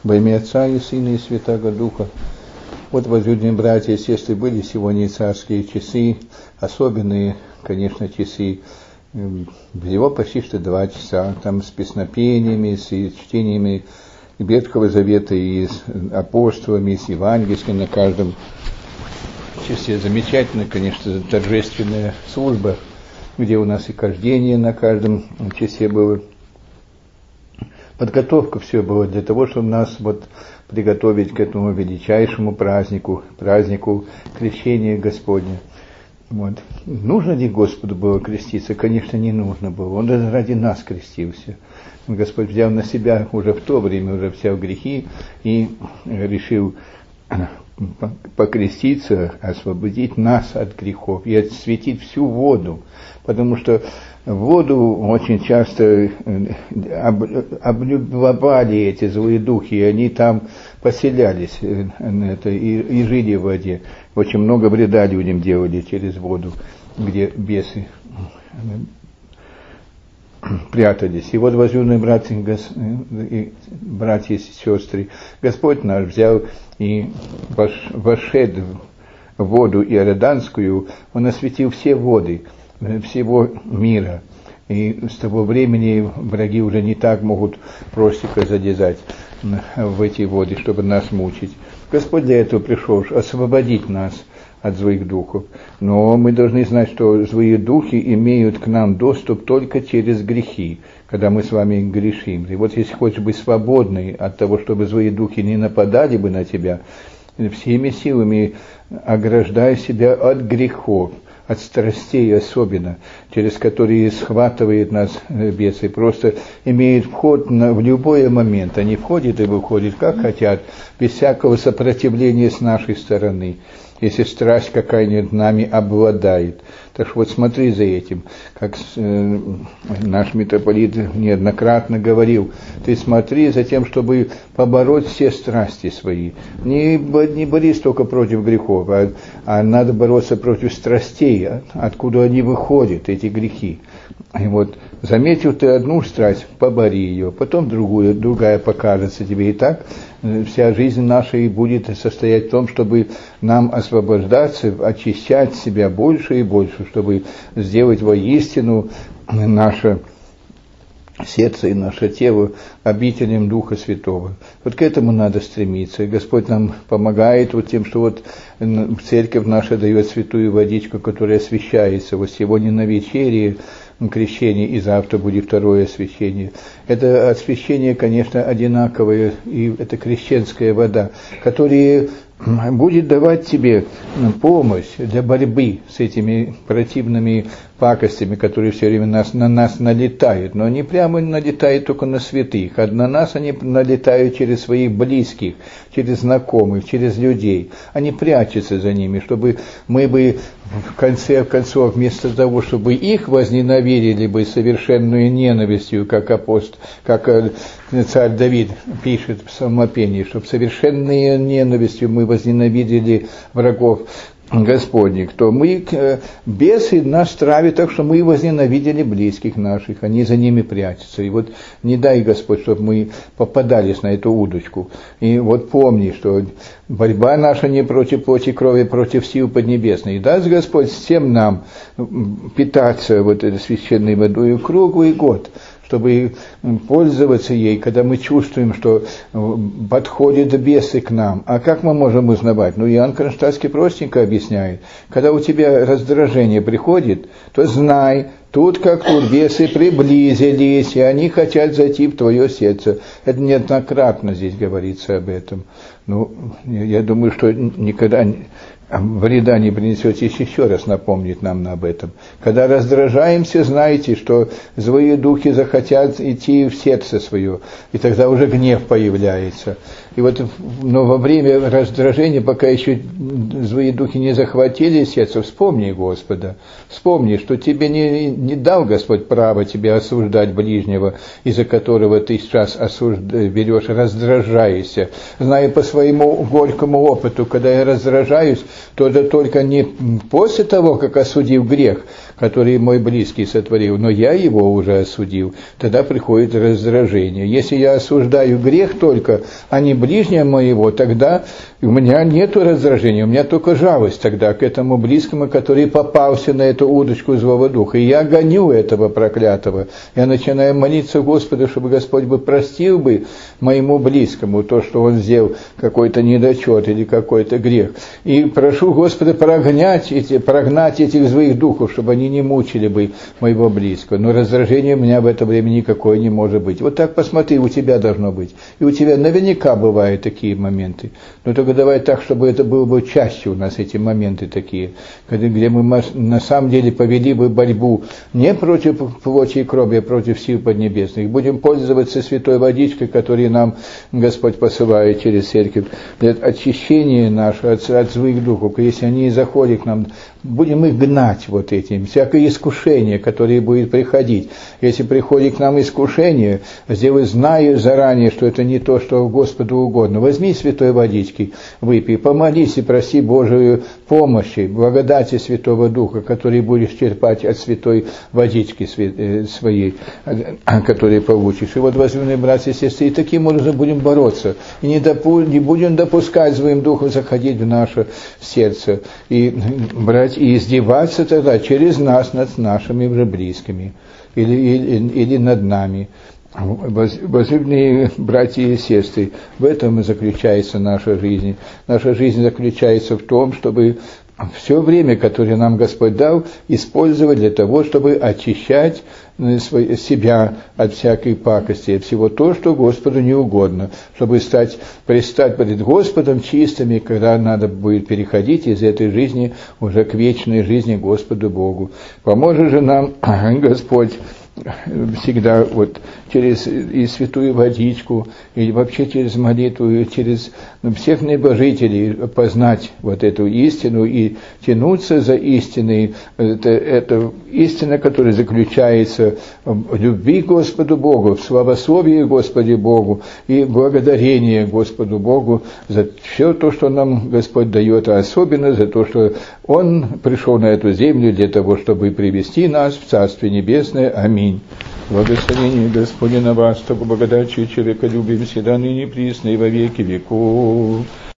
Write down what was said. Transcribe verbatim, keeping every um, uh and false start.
Во имя Отца и Сына и Святаго Духа. Вот, возлюбленные братья и сестры, были сегодня царские часы, особенные, конечно, часы. Всего почти что два часа, там с песнопениями, с чтениями Ветхого Завета и с апостолами, с евангельским на каждом часе. Замечательная, конечно, торжественная служба, где у нас и кождение на каждом часе было. Подготовка все была для того, чтобы нас вот приготовить к этому величайшему празднику, празднику крещения Господня. Вот. Нужно ли Господу было креститься? Конечно, не нужно было. Он даже ради нас крестился. Господь взял на себя уже в то время, уже взял грехи и решил покреститься, освободить нас от грехов и осветить всю воду. Потому что воду очень часто облюбовали эти злые духи, и они там поселялись это, и, и жили в воде. Очень много вреда людям делали через воду, где бесы прятались. И вот, возлюбленные братья, братья и сестры, Господь наш взял и вошед в воду иорданскую, Он осветил все воды всего мира. И с того времени враги уже не так могут простика залезать в эти воды, чтобы нас мучить. Господь для этого пришел освободить нас от злых духов. Но мы должны знать, что злые духи имеют к нам доступ только через грехи, когда мы с вами грешим. И вот если хочешь быть свободной от того, чтобы злые духи не нападали бы на тебя, всеми силами ограждай себя от грехов, от страстей особенно, через которые схватывает нас бес и просто имеет вход на, в любой момент. Они входят и выходят, как хотят, без всякого сопротивления с нашей стороны, если страсть какая-нибудь нами обладает. Так что вот смотри за этим, как э, наш митрополит неоднократно говорил, ты смотри за тем, чтобы побороть все страсти свои. Не, не борись только против грехов, а, а надо бороться против страстей, откуда они выходят, эти грехи. И вот заметил ты одну страсть, побори ее, потом другую, другая покажется тебе. И так вся жизнь наша и будет состоять в том, чтобы нам освобождаться, очищать себя больше и больше, чтобы сделать воистину наше сердце и наше тело обителем Духа Святого. Вот к этому надо стремиться. И Господь нам помогает вот тем, что вот церковь наша дает святую водичку, которая освящается. Вот сегодня на вечере крещение, и завтра будет второе освящение. Это освящение, конечно, одинаковое, и это крещенская вода, которая будет давать тебе помощь для борьбы с этими противными пакостями, которые все время нас, на нас налетают. Но они прямо налетают только на святых, а на нас они налетают через своих близких, через знакомых, через людей. Они прячутся за ними, чтобы мы бы в конце концов, вместо того, чтобы их возненавидели бы совершенную ненавистью, как апостол, как царь Давид пишет в Псалмопении, чтобы совершенной ненавистью мы возненавидели врагов Господних, то мы, бесы нас травят так, что мы возненавидели близких наших, они за ними прячутся. И вот не дай, Господь, чтобы мы попадались на эту удочку. И вот помни, что борьба наша не против плоти и крови, а против сил поднебесной. И даст Господь всем нам питаться вот этой священной водой круглый год, чтобы пользоваться ей, когда мы чувствуем, что подходят бесы к нам. А как мы можем узнавать? Ну, Иоанн Кронштадтский простенько объясняет. Когда у тебя раздражение приходит, то знай, тут как тут бесы приблизились, и они хотят зайти в твое сердце. Это неоднократно здесь говорится об этом. Ну, я думаю, что никогда вреда не принесет, если еще раз напомнит нам об этом. Когда раздражаемся, знайте, что злые духи захотят идти в сердце свое, и тогда уже гнев появляется. И вот, но во время раздражения, пока еще злые духи не захватили сердце, вспомни Господа, вспомни, что тебе не, не дал, Господь, право тебе осуждать ближнего, из-за которого ты сейчас осужд... берешь, раздражаешься. Зная по своему горькому опыту, когда я раздражаюсь, то это только не после того, как осудил грех, который мой близкий сотворил, но я его уже осудил. Тогда приходит раздражение. Если я осуждаю грех только, а не ближнего моего, тогда у меня нет раздражения, у меня только жалость тогда к этому близкому, который попался на эту удочку злого духа. И я гоню этого проклятого. Я начинаю молиться Господу, чтобы Господь бы простил бы моему близкому то, что он сделал какой-то недочет или какой-то грех. И прошу Господа прогнать эти, прогнать этих злых духов, чтобы они не мучили бы моего близкого. Но раздражения у меня в это время никакое не может быть. Вот так посмотри, у тебя должно быть. И у тебя наверняка бывают такие моменты. Но только давай так, чтобы это было бы чаще у нас, эти моменты такие, где мы на самом деле повели бы борьбу не против плоти и крови, а против сил поднебесных. Будем пользоваться святой водичкой, которую нам Господь посылает через церковь, для очищения нашего от, от злых духов. Если они заходят к нам, будем их гнать вот этим, всякое искушение, которое будет приходить. Если приходит к нам искушение, сделай, зная заранее, что это не то, что Господу угодно, возьми святой водички, выпей, помолись и проси Божию помощи, благодати Святого Духа, который будешь черпать от святой водички своей, которую получишь. И вот, возлюбленные братья и сестры, и таким образом будем бороться, и не, допу- не будем допускать злым духом заходить в наше сердце, и брать и издеваться тогда через нас над нашими уже близкими, или, или, или над нами. Возлюбленные братья и сестры, в этом и заключается наша жизнь. Наша жизнь заключается в том, чтобы все время, которое нам Господь дал, использовать для того, чтобы очищать себя от всякой пакости, от всего то, что Господу не угодно, чтобы стать, предстать перед Господом чистыми, когда надо будет переходить из этой жизни уже к вечной жизни Господу Богу. Поможет же нам Господь всегда вот через и святую водичку, и вообще через молитву, и через всех небожителей познать вот эту истину и тянуться за истиной. Это, это истина, которая заключается в любви к Господу Богу, в славословии Господу Богу и благодарении Господу Богу за все то, что нам Господь дает, а особенно за то, что Он пришел на эту землю для того, чтобы привести нас в Царствие Небесное. Аминь. Благословение Господне на вас, чтобы благодатью человеколюбием всегда ныне присно и во веки веков.